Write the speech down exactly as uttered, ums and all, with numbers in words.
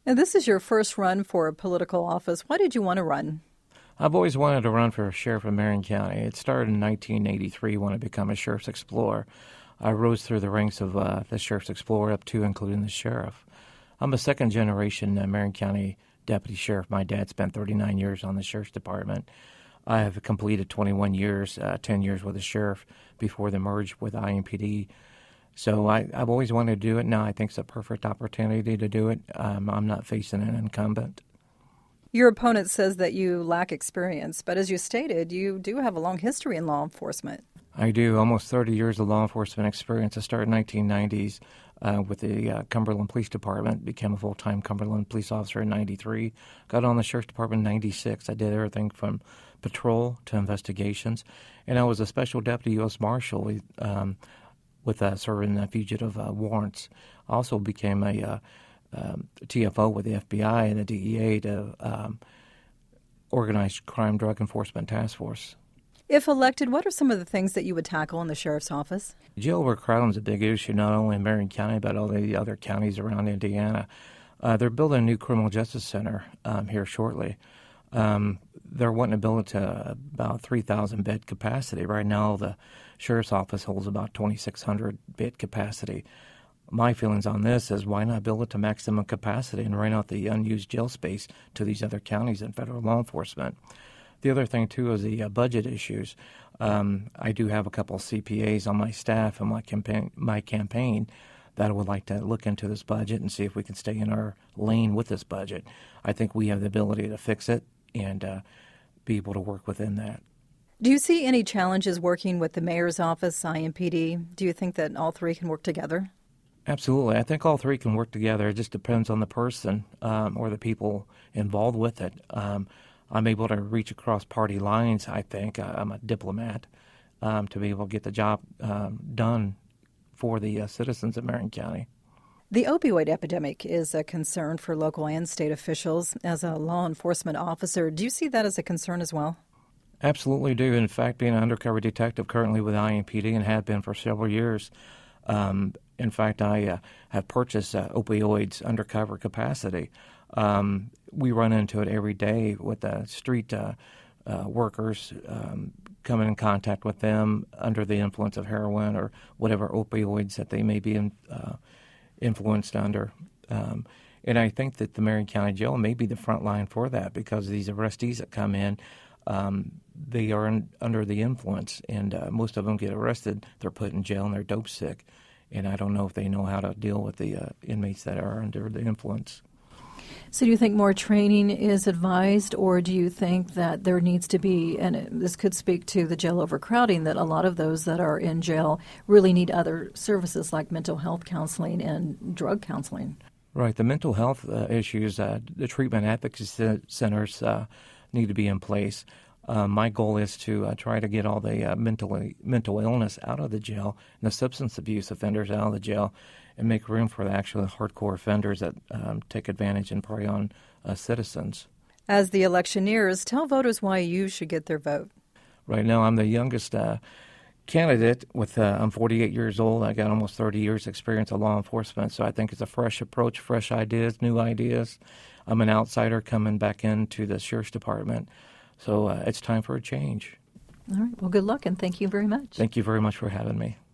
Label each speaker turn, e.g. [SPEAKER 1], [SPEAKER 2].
[SPEAKER 1] And this is your first run for a political office. Why did you want to run?
[SPEAKER 2] I've always wanted to run for sheriff of Marion County. It started in nineteen eighty-three when I became a sheriff's explorer. I rose through the ranks of uh, the sheriff's explorer up to including the sheriff. I'm a second-generation uh, Marion County deputy sheriff. My dad spent thirty-nine years on the sheriff's department. I have completed twenty-one years, uh, ten years with the sheriff before the merge with I M P D. So I, I've always wanted to do it. Now I think it's a perfect opportunity to do it. Um, I'm not facing an incumbent.
[SPEAKER 1] Your opponent says that you lack experience, but as you stated, you do have a long history in law enforcement.
[SPEAKER 2] I do. Almost thirty years of law enforcement experience. I started in the nineteen nineties uh, with the uh, Cumberland Police Department, became a full-time Cumberland police officer in ninety-three, got on the Sheriff's Department in ninety-six. I did everything from patrol to investigations, and I was a special deputy U S Marshal um, with uh, serving uh, fugitive uh, warrants. I also became a uh, um, T F O with the F B I and the D E A to um, Organized Crime Drug Enforcement Task Force.
[SPEAKER 1] If elected, what are some of the things that you would tackle in the sheriff's office?
[SPEAKER 2] Jail overcrowding is a big issue, not only in Marion County, but all the other counties around Indiana. Uh, they're building a new criminal justice center um, here shortly. Um, they're wanting to build it to about three thousand bed capacity. Right now, the sheriff's office holds about twenty-six hundred bed capacity. My feelings on this is why not build it to maximum capacity and rent out the unused jail space to these other counties and federal law enforcement. The other thing, too, is the uh, budget issues. Um, I do have a couple of C P As on my staff and my campaign, my campaign that would like to look into this budget and see if we can stay in our lane with this budget. I think we have the ability to fix it and uh, be able to work within that.
[SPEAKER 1] Do you see any challenges working with the mayor's office, I M P D? Do you think that all three can work together?
[SPEAKER 2] Absolutely. I think all three can work together. It just depends on the person um, or the people involved with it. Um, I'm able to reach across party lines, I think. I'm a diplomat um, to be able to get the job um, done for the uh, citizens of Marion County.
[SPEAKER 1] The opioid epidemic is a concern for local and state officials. As a law enforcement officer, do you see that as a concern as well?
[SPEAKER 2] Absolutely do. In fact, being an undercover detective currently with I M P D and have been for several years, um, in fact, I uh, have purchased uh, opioids undercover capacity. Um, we run into it every day with the street uh, uh, workers um, coming in contact with them under the influence of heroin or whatever opioids that they may be in, uh, influenced under. Um, and I think that the Marion County Jail may be the front line for that because these arrestees that come in, um, they are in, under the influence, and uh, most of them get arrested. They're put in jail and they're dope sick. And I don't know if they know how to deal with the uh, inmates that are under the influence.
[SPEAKER 1] So do you think more training is advised, or do you think that there needs to be, and this could speak to the jail overcrowding, that a lot of those that are in jail really need other services like mental health counseling and drug counseling?
[SPEAKER 2] Right. The mental health uh, issues, uh, the treatment advocacy centers uh, need to be in place. Uh, my goal is to uh, try to get all the uh, mental mental illness out of the jail and the substance abuse offenders out of the jail and make room for the actual hardcore offenders that um, take advantage and prey on uh, citizens.
[SPEAKER 1] As the election nears, tell voters why you should get their vote.
[SPEAKER 2] Right now, I'm the youngest uh, candidate. With uh, I'm forty-eight years old. I got almost thirty years experience of law enforcement, so I think it's a fresh approach, fresh ideas, new ideas. I'm an outsider coming back into the Sheriff's Department. So uh, it's time for a change.
[SPEAKER 1] All right. Well, good luck, and thank you very much.
[SPEAKER 2] Thank you very much for having me.